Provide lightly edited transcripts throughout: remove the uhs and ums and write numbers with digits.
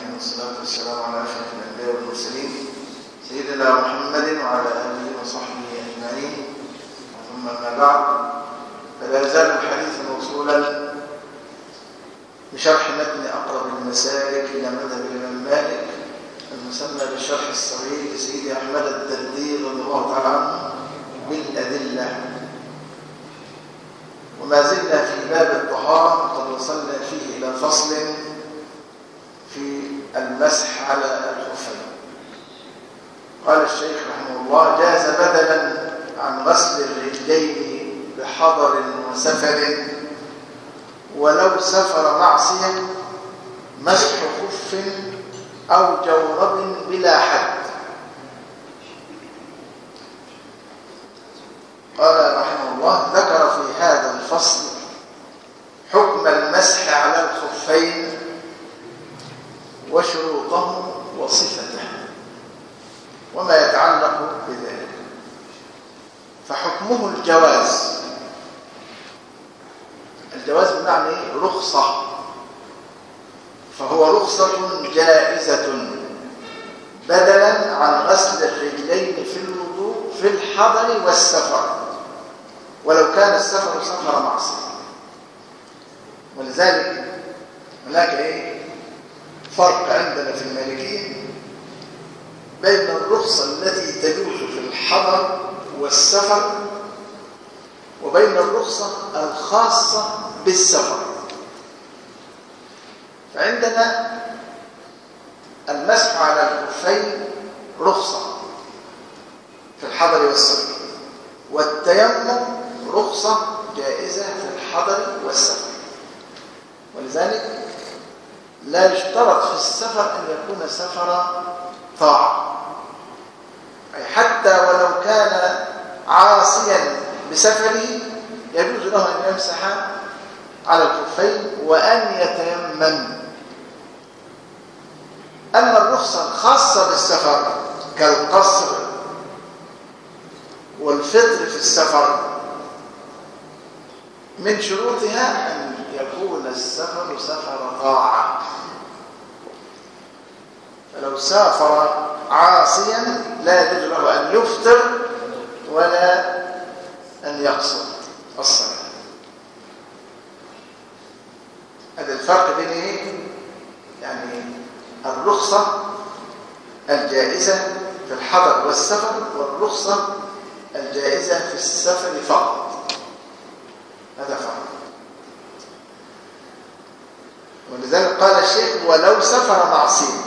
العالمين، والصلاة والسلام على أشرف الأنبياء والمرسلين سيدنا محمد وعلى آله وصحبه أجمعين، ثم أما بعد، فلا يزال الحديث موصولا بشرح متن أقرب المسالك إلى مذهب الإمام مالك المسمى بالشرح الصغير لسيدي أحمد الدردير رضي الله تعالى عنه بالأدلة. وما زلنا في باب الطهارة، قد وصلنا فيه إلى فصل في المسح على الخفين. قال الشيخ رحمه الله: جاز بدلا عن غسل الرجلين بحضر وسفر ولو سفر معصية مسح خف أو جورب بلا حد. قال رحمه الله: ذكر في هذا الفصل حكم المسح على الخفين وشروطه وصفته وما يتعلق بذلك. فحكمه الجواز. الجواز بمعنى رخصة، فهو رخصة جائزة بدلا عن غسل الرجلين في الوضوء في الحضر والسفر، ولو كان السفر سفر معصية. ولذلك هناك فرق عندنا في المالكية بين الرخصة التي تجوز في الحضر والسفر وبين الرخصة الخاصة بالسفر. فعندنا المسح على الخفين رخصة في الحضر والسفر، والتيمم رخصة جائزة في الحضر والسفر. ولذلك لا يشترط في السفر أن يكون سفر طاعة، أي حتى ولو كان عاصيا بسفره يجوز له أن يمسح على الخفين وأن يتيمم. أما الرخصة الخاصة بالسفر كالقصر والفطر في السفر من شروطها أن يكون السفر سفر طاعة. فلو سافر عاصيا لا يجوز له أن يفطر ولا أن يقصر الصلاة. هذا الفرق بين يعني الرخصة الجائزة في الحضر والسفر والرخصة الجائزة في السفر فقط. هذا فرق. ولذلك قال الشيخ: ولو سفر معصية.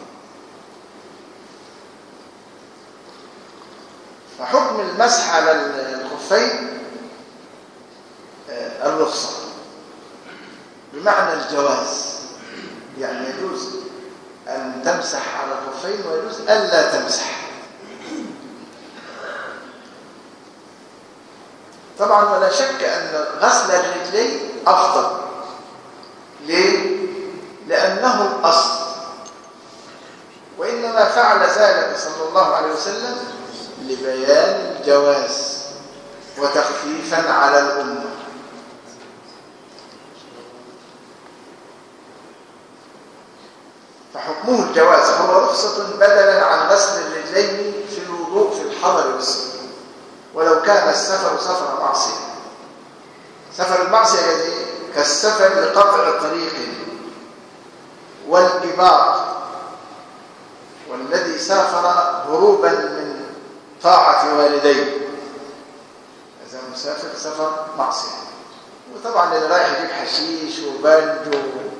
فحكم المسح على الخفين الرخصة بمعنى الجواز، يعني يجوز أن تمسح على الخفين ويجوز ألا تمسح. طبعا ولا شك أن غسل الرجلين أفضل. ليه؟ لأنه الأصل، وإنما فعل ذلك صلى الله عليه وسلم لبيان الجواز وتخفيفا على الأمة. فحكمه الجواز، هو رخصة بدلا عن غسل الرجلين في الوضوء في الحضر والسفر، ولو كان السفر سفر معصية. سفر المعصية كالسفر لقطع طريق والإباط، والذي سافر هروبا من طاعة والديه إذا مسافر سفر معصية. وطبعا اللي رايح يجيب حشيش وبنج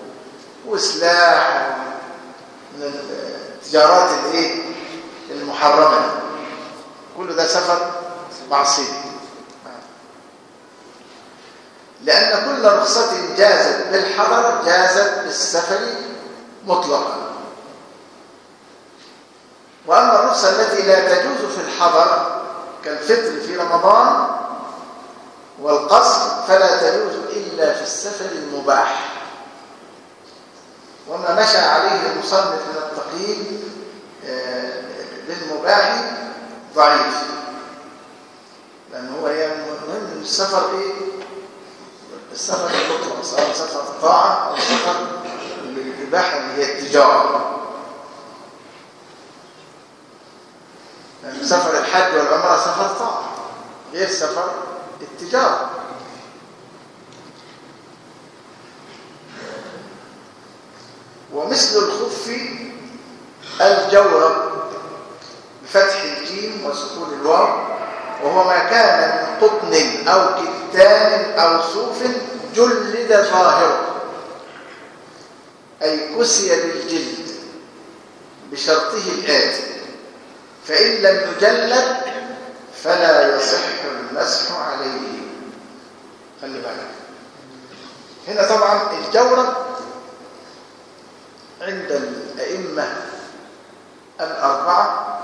وسلاح من التجارات المحرمة، كل ده سفر معصية. لأن كل رخصة جازت بالحضر جازت بالسفر مطلقا. وأما الرخصة التي لا تجوز في الحضر كالفطر في رمضان والقصر فلا تجوز إلا في السفر المباح. وما مشى عليه المصنف من التقييد للمباح ضعيف، لأن هو مهم السفر السفر المطلق، سواء سفر طاعة أو سفر الإباحة اللي هي التجارة. يعني سفر الحج والعمرة سفر طاعة غير سفر التجارة. ومثل الخف الجورب بفتح الجيم وسكون الواو، وهو ما كان من قطن أو كتان أو صوف جلد ظاهره، أي كسي بالجلد بشرطه الآتي: فإن لم يجلد فلا يصح المسح عليه. خلي بالك هنا طبعا الجورب عند الأئمة الأربعة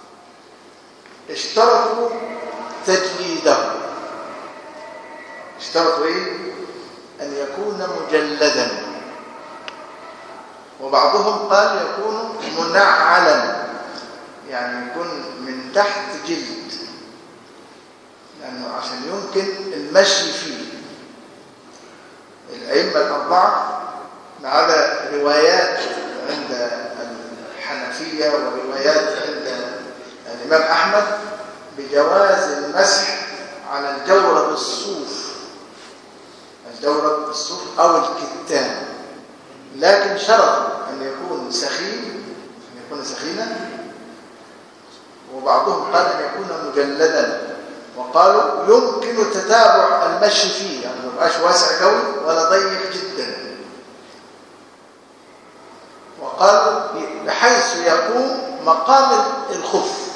اشترطوا تجليده. اشترطوا ايه؟ أن يكون مجلدا، وبعضهم قال يكون منعلا، يعني يكون من تحت جلد، لأنه عشان يمكن المشي فيه. الأئمة الأربعة ما عدا روايات عند الحنفية وروايات عند الإمام أحمد بجواز المسح على الجورب الصوف، الجورب الصوف أو الكتان، لكن شرط أن يكون سخين، أن يكون سخينا، وبعضهم قال أن يكون مجلدا، وقالوا يمكن تتابع المشي فيه، يعني ما يبقاش واسع قوي ولا ضيق جدا، وقالوا بحيث يقوم مقام الخف.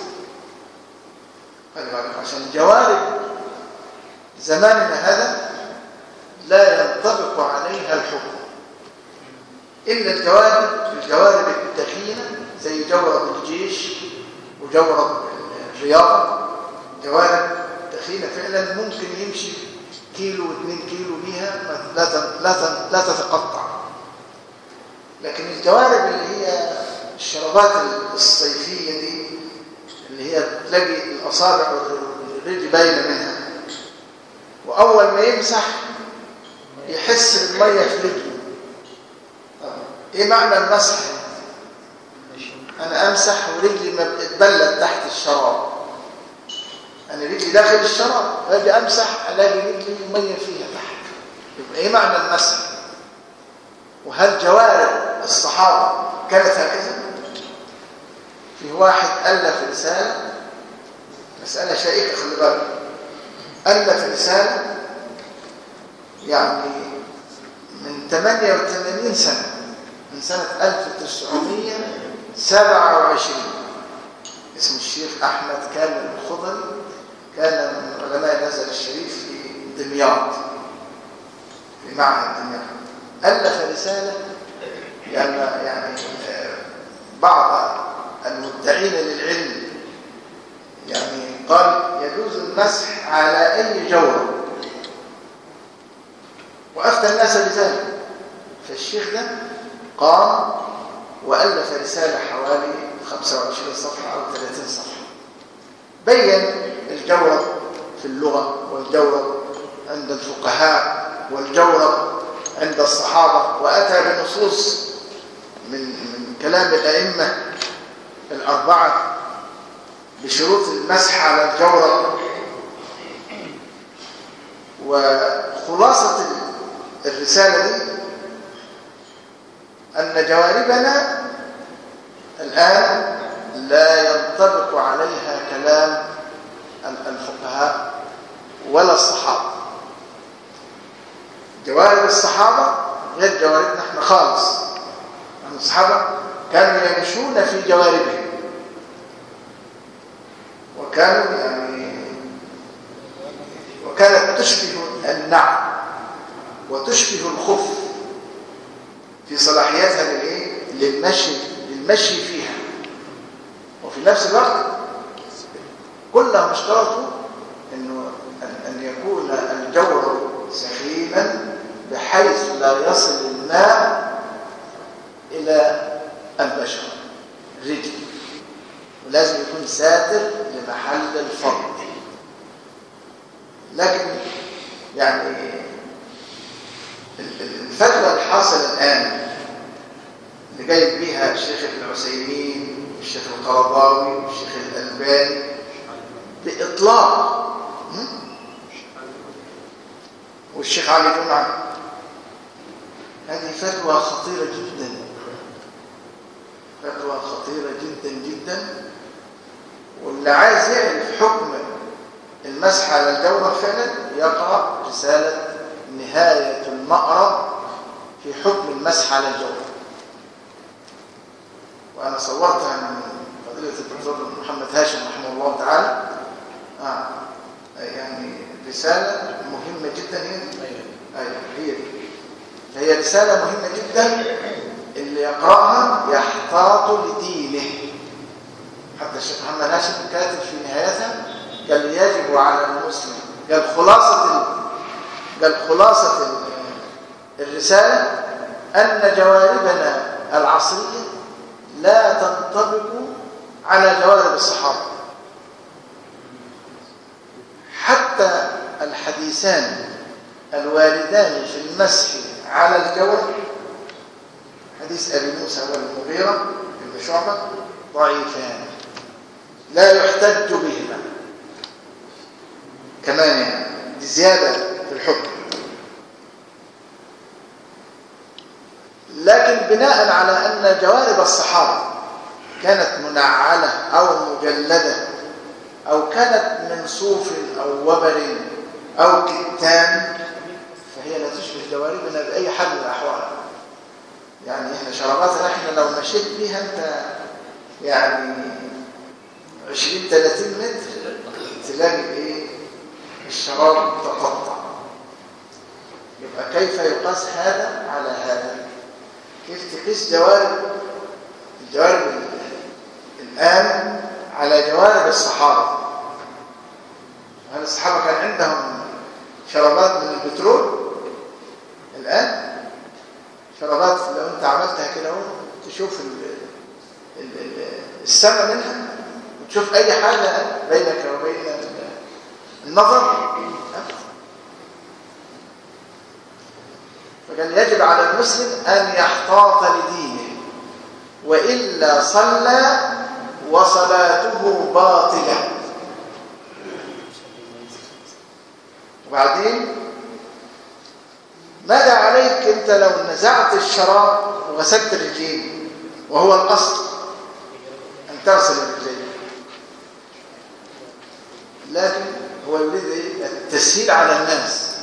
عشان الجوارب زماننا هذا لا ينطبق عليها الحكم إلا الجوارب الدخينة زي جورب الجيش وجورب الرياضة. جوارب دخينة فعلا ممكن يمشي كيلو و2 كيلو بيها لا تتقطع. لكن الجوارب اللي هي الشرابات الصيفية دي اللي هي تلاقي الأصابع والرجل باينة منها، وأول ما يمسح يحس بالمية في رجله. إيه معنى المسح؟ أنا أمسح ورجلي ما بتتبلد تحت الشراب، أنا رجلي داخل الشراب، فأجي أمسح ألاقي رجلي مية فيها تحت. يبقى إيه معنى المسح؟ وهل جوارب الصحابة كانت هكذا؟ في واحد ألف رسالة، مسألة شائكة خلي بالك، ألف رسالة يعني من 88 سنة، من سنة 1927، اسم الشيخ أحمد كامل الخضري، كان من علماء الأزهر الشريف في دمياط، في معهد دمياط. ألف رسالة يعني بعض المدعين للعلم يعني قال يجوز المسح على أي جورب، وأفتى الناس بذلك. فالشيخ ده قام وألف رسالة حوالي 25 صفحة أو 30 صفحة، بين الجورب في اللغة، والجورب عند الفقهاء، والجورب عند الصحابة، وأتى بنصوص من كلام الأئمة الأربعة بشروط المسح على الجورب. وخلاصة الرسالة دي أن جواربنا الآن لا ينطبق عليها كلام الفقهاء ولا الصحابة. جوارب الصحابة غير جواربنا احنا خالص. الصحابة كانوا يمشون في جواربهم، وكانت تشبه النعل وتشبه الخف في صلاحيتها للمشي فيها. وفي نفس الوقت كلهم اشترطوا أن يكون الجورب سخينا بحيث لا يصل الماء إلى البشرة رجل، ولازم يكون ساتر لمحل الفرد. لكن يعني الفتوى الحاصلة الآن جايب بيها الشيخ ابن عثيمين والشيخ القرضاوي والشيخ الألباني بإطلاق، والشيخ علي جمعة. هذه فتوى خطيرة جدا، فتوى خطيرة جدا جدا. واللي عايز يعرف حكم المسح على الجورب فعلا يقرأ رسالة نهاية المأرب في حكم المسح على الجورب، وأنا صورتها من فضيلة الدكتور محمد هاشم رحمه الله تعالى. يعني رسالة مهمة جدا. هي رسالة مهمة جدا، اللي يقرأها يحتاط لدينه. حتى الشيخ محمد هاشم كاتب في نهايتها قال يجب على المسلم، قال خلاصة الرسالة أن جواربنا العصرية لا تنطبق على جوارب الصحابة. حتى الحديثان الواردان في المسح على الجورب، حديث أبي موسى والمغيرة بن شعبة، ضعيفان لا يحتج بهما كمان، يعني دي زيادة في الحكم. لكن بناء على أن جوارب الصحابة كانت منعلة أو مجلدة أو كانت من صوف أو وبر أو كتان، فهي لا تشبه جواربنا بأي حال من الأحوال. يعني إحنا شراباتنا إحنا لو مشيت بيها أنت يعني 20-30 متر تلاقي إيه؟ الشراب تقطع. يبقى كيف يقاس هذا على هذا؟ كيف تقيس الجوارب الآن على جوارب الصحابة؟ هل الصحابة كان عندهم شرابات من البترول؟ الآن شرابات لو أنت عملتها كده تشوف السماء منها وتشوف أي حاجة بينك وبين النظر. فكان يجب على المسلم أن يحتاط لدينه، وإلا صلى وصلاته باطلة. وبعدين ماذا عليك أنت لو نزعت الشراب وغسلت الرجلين، وهو الأصل أن تغسل الرجلين، لكن هو يريد التسهيل على الناس.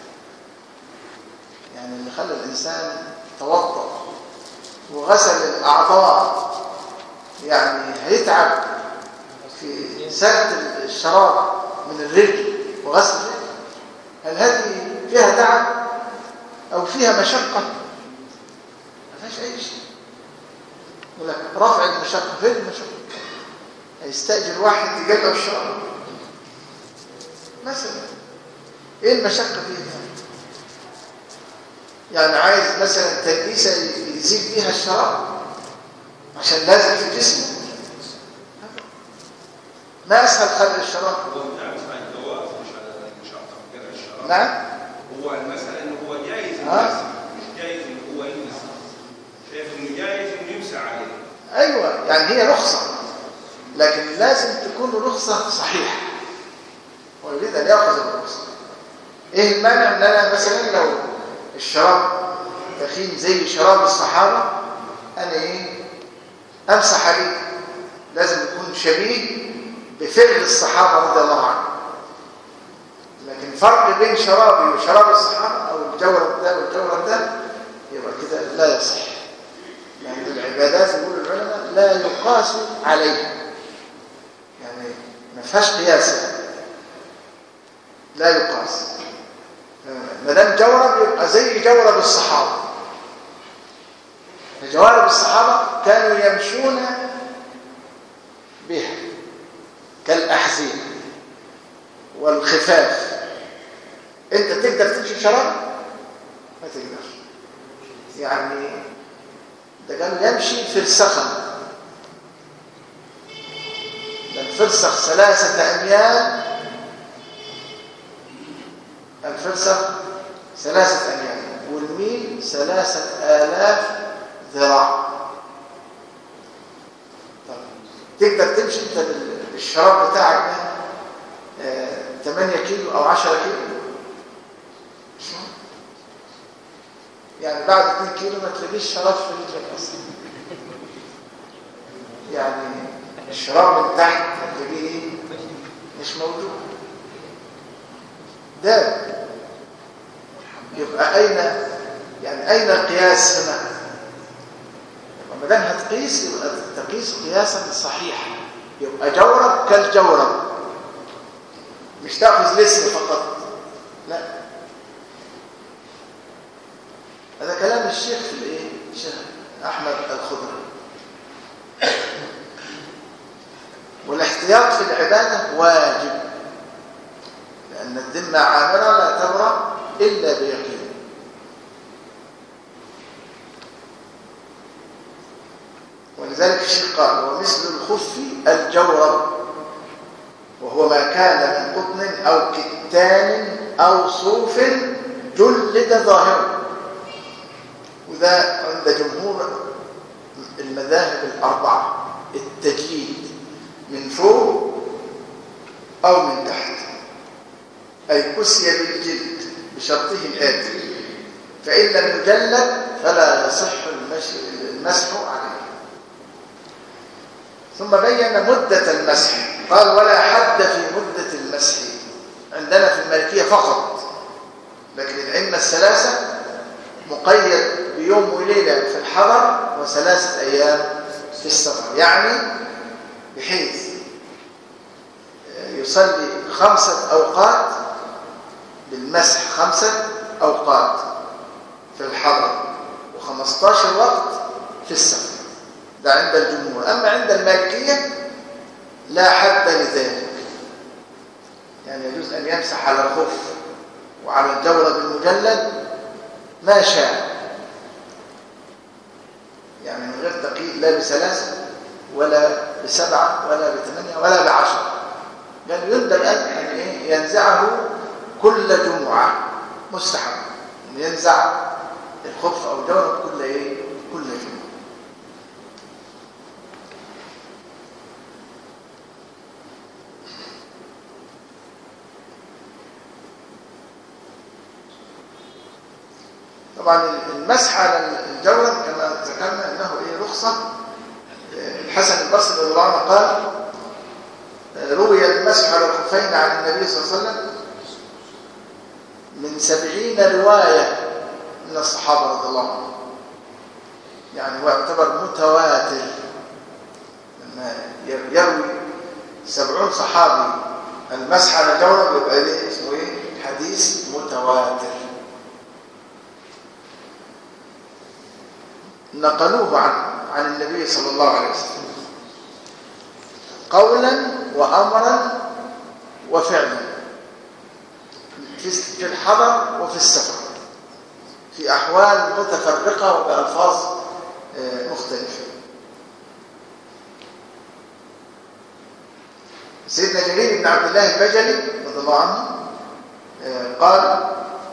يعني اللي خلى الإنسان توضأ وغسل الأعضاء يعني هيتعب في سلق الشراب من الرجل وغسل الرجل. هل هذه فيها تعب أو فيها مشقة؟ ما فيهاش أي شيء. يقول لك رفع المشقة، فين المشقة؟ هيستأجر واحد يقلب الشراب مثلا، إيه المشقة فيها؟ يعني عايز مثلا تلبيسة يزيد بيها الشراب عشان لازم في جسمه. ما أسهل خلق الشراب. هو بتاع الجواز مش على الشراب. نعم. هو المسألة إنه هو جايز يمسح، مش جايز إنه هو يمسح. شايف إنه جايز إنه يمسح عليه. أيوة، يعني هي رخصة، لكن لازم تكون رخصة صحيحة. ويريد أن يأخذ الرخصة. إيه المانع إن أنا مثلا لو الشراب تخين زي شراب الصحابة أنا أمسح عليه؟ لازم يكون شبيه بفعل الصحابة رضي الله عنهم. لكن فرق بين شرابي وشراب الصحابة أو الجورب ده والجورب ده يبقى كده لا يصح. يعني العبادات يقول العلماء لا يقاس عليها، يعني ما فيهاش قياس، لا يقاس. ما دام جورب يبقى زي جورب الصحابة. جوارب الصحابة كانوا يمشون بها كالأحذية والخفاف. أنت تقدر تمشي شراب؟ ما تقدرش. يعني ده كان يمشي فرسخا، ده الفرسخ 3 أميال، الفرسخ 3 أميال والميل 3000 ذراع. تقدر تمشي انت بالشراب بتاعك ده 8 كيلو او 10 كيلو، يعني بعد 2 كيلو ما تلاقيش شراب في رجلك اصلا، يعني الشراب من تحت هتلاقيه مش موجود. ده يبقى أين القياس هنا؟ ما دام هتقيس يبقى تقيس قياسا صحيحا، يبقى جورب كالجورب، مش تأخذ الاسم فقط، لا. هذا كلام الشيخ الشيخ أحمد الخضري. والاحتياط في العبادة واجب، لأن الذمة عامرة لا تبرأ إلا بيقين. ولذلك الشيخ قال: ومثل الخف الجورب، وهو ما كان من قطن أو كتان أو صوف جلد ظاهره. وده عند جمهور المذاهب الأربعة التجليد من فوق أو من تحت، أي كسي بالجلد بشرطه الآتي: فإن لم يجلد فلا يصح المسح عليه. ثم بين مدة المسح، قال: ولا حد في مدة المسح عندنا في المالكية فقط، لكن الأئمة الثلاثة مقيد بيوم وليلة في الحضر و3 أيام في السفر، يعني بحيث يصلي 5 أوقات بالمسح، 5 أوقات في الحضر و15 وقت في السفر. ده عند الجمهور. أما عند المالكية لا حد لذلك، يعني يجوز أن يمسح على الخف وعلى الجورب المجلد ما شاء، يعني من غير تقييد، لا ب3 ولا ب7 ولا ب8 ولا ب10. قال يندب أن ينزعه كل جمعة، مستحب أن ينزع الخف أو الجورب كل جمعة. طبعا المسح على الجورب كما ذكرنا انه رخصه. الحسن البصري رضي الله عنه قال: روي المسح على الخفين عن النبي صلى الله عليه وسلم من 70 روايه من الصحابه رضي الله عنهم، يعني هو يعتبر متواتر. لما يروي 70 صحابي المسح على الجورب يبقى اسمه حديث متواتر. نقلوه عن النبي صلى الله عليه وسلم قولا وأمرا وفعلا، في الحضر وفي السفر، في أحوال متفرقة وبألفاظ مختلفة. سيدنا جرير بن عبد الله البجلي رضي الله عنه قال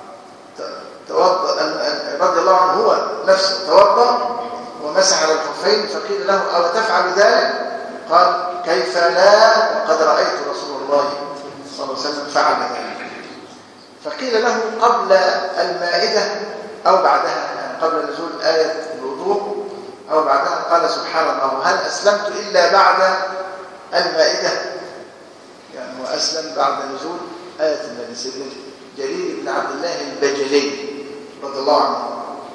رضي الله عنه هو نفسه توضأ ومسح على الخفين، فقيل له: أو تفعل ذلك؟ قال: كيف لا، وقد رأيت رسول الله صلى الله عليه وسلم فعل ذلك. فقيل له: قبل المائدة أو بعدها، يعني قبل نزول آية الوضوء أو بعدها؟ قال: سبحان الله، هل أسلمت إلا بعد المائدة؟ يعني هو أسلم بعد نزول آية المائدة. سيدنا جرير بن عبد الله البجلي رضي الله عنه.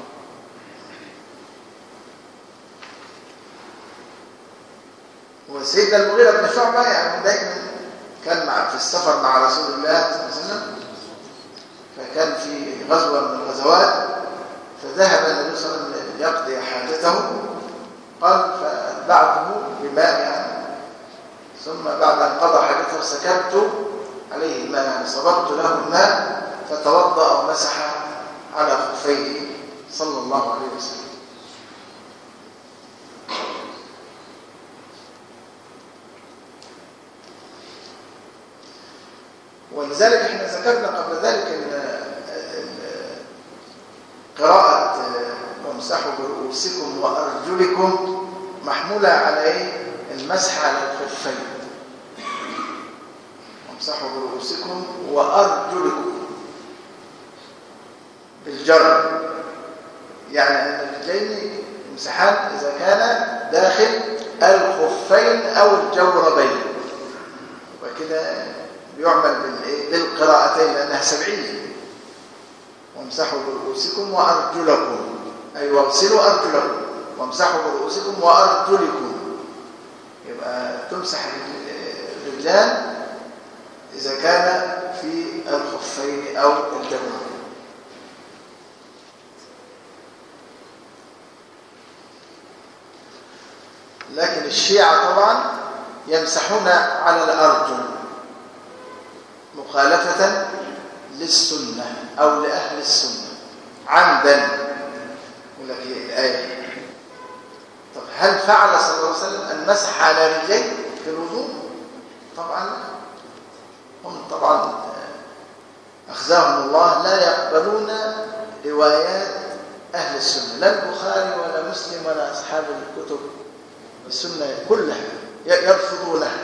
وسيدنا المغيرة بن شعبة يعني دائما كان في السفر مع رسول الله صلى الله عليه وسلم، فكان في غزوة من الغزوات فذهب النبي صلى الله عليه وسلم يقضي حاجته، قال: فأتبعته بماء، يعني ثم بعد أن قضى حاجته سكبت عليه الماء، يعني صببت له الماء فتوضأ ومسح على خفيه صلى الله عليه وسلم. ولذلك احنا ذكرنا قبل ذلك ان قراءة وامسحوا برؤوسكم وارجلكم محمولة على المسح على الخفين وامسحوا برؤوسكم وأرجلكم بالجر، يعني أن الرجلين يمسحان إذا كان داخل الخفين أو الجوربين، وكده بيعمل بالقراءتين لأنها سبعية. وامسحوا برؤوسكم وأرجلكم، أي واغسلوا أرجلكم وامسحوا برؤوسكم وأرجلكم. يبقى تمسح الرجلان إذا كان في الخفين أو الجوربين. لكن الشيعة طبعا يمسحون على الأرجل مخالفة للسنة أو لأهل السنة عمدا. يقول لك الآية، طب هل فعل صلى الله عليه وسلم أن مسح على رجليه في الوضوء؟ طبعا لا. هم طبعا أخزاهم الله لا يقبلون روايات أهل السنة، لا البخاري ولا مسلم ولا أصحاب الكتب السنة كلها يرفضونها.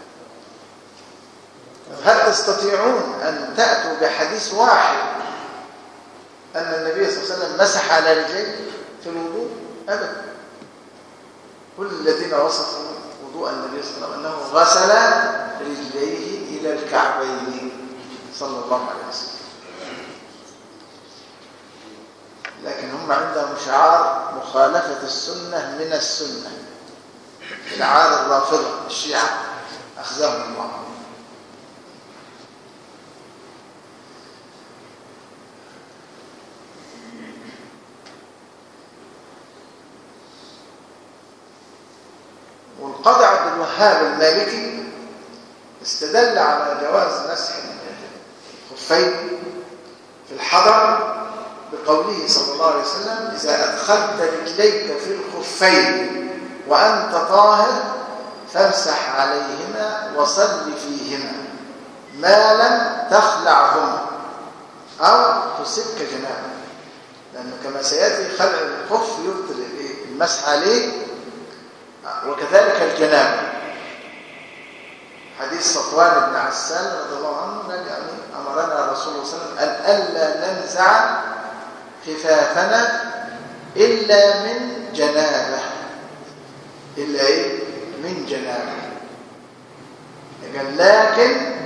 هل تستطيعون أن تأتوا بحديث واحد أن النبي صلى الله عليه وسلم مسح على رجليه في الوضوء؟ أبدا. كل الذين وصفوا وضوء النبي صلى الله عليه وسلم أنه غسل رجليه إلى الكعبين صلى الله عليه وسلم. لكن هم عندهم شعار مخالفة السنة من السنة، شعار الرافضة الشيعة أخزاهم الله. والقاضي عبد الوهاب المالكي استدل على جواز مسح الخفين في الحضر بقوله صلى الله عليه وسلم: إذا أدخلت رجليك في الخفين وأنت طاهر فامسح عليهما وصل فيهما ما لم تخلعهما أو تصبك جنابا. لأنه كما سيأتي خلع الخف يبطل المسح عليه، وكذلك الجنابة. حديث صفوان بن عسال رضي الله عنه يعني أمرنا رسول الله صلى الله عليه وسلم أن ألا ننزع خفافنا إلا من جنابة. إلا إيه؟ من جنابة. قال لكن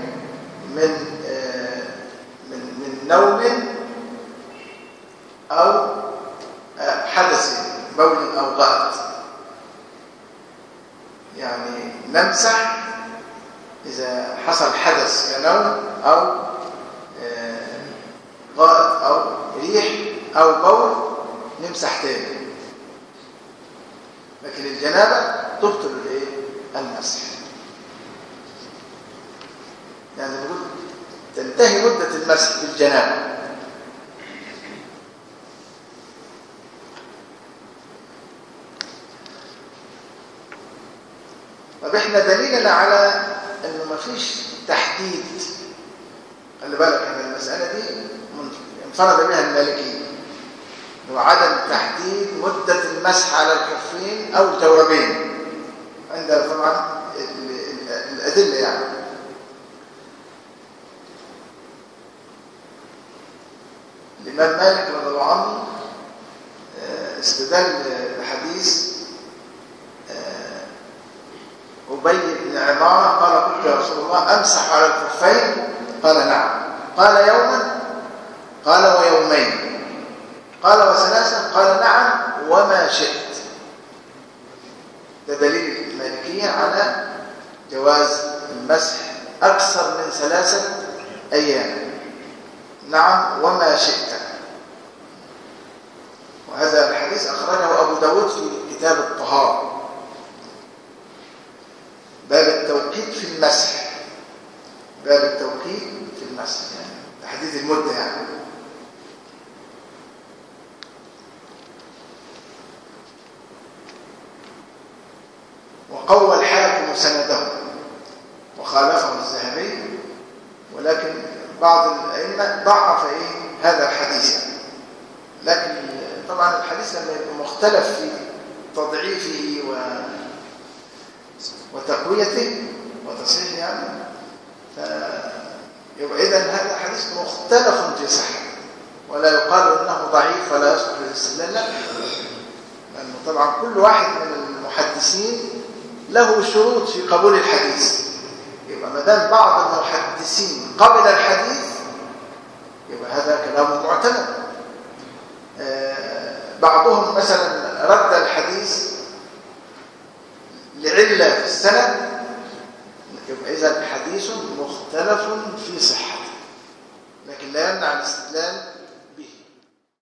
من نوم أو حدث بول أو غائط. يعني نمسح إذا حصل حدث كنوم أو غائط أو ريح أو بول نمسح تاني. لكن الجنابة تبطل المسح. يعني نقول تنتهي مدة المسح بالجنابة. طب احنا دليلنا على انه ما فيش تحديد. خلي بالك ان المسألة دي انفرد بها المالكية، وعدم تحديد مدة المسح على الكفين أو الجوربين. عندنا طبعا الأدلة. يعني الإمام مالك رضي الله عنه استدل بحديث أبي بن عمارة قال: قلت يا رسول الله أمسح على الكفين؟ قال: نعم. قال: يوما؟ قال: ويومين. قال: وثلاثة؟ قال: نعم وما شئت. ده دليل المالكية على جواز المسح أكثر من 3 أيام. نعم وما شئت. وهذا الحديث أخرجه أبو داود في كتاب الطهارة، باب التوقيت في المسح. باب التوقيت في المسح، يعني تحديد المدة. يعني وقوى الحاكم سنده وخالفه الذهبي، ولكن بعض الأئمة ضعف هذا الحديث. يعني لكن طبعا الحديث لما يبقى مختلف في تضعيفه وتقويته وتصحيحه يعني. يبقى إذن هذا حديث مختلف في صحته، ولا يقال إنه ضعيف ولا يصلح للاستدلال، لا، لأنه طبعا كل واحد من المحدثين له شروط في قبول الحديث. يبقى ما دام بعض المحدثين قبل الحديث يبقى هذا كلام معتمد. بعضهم مثلا رد الحديث لعلة في السند، يبقى إذن حديث مختلف في صحته، لكن لا يمنع الاستدلال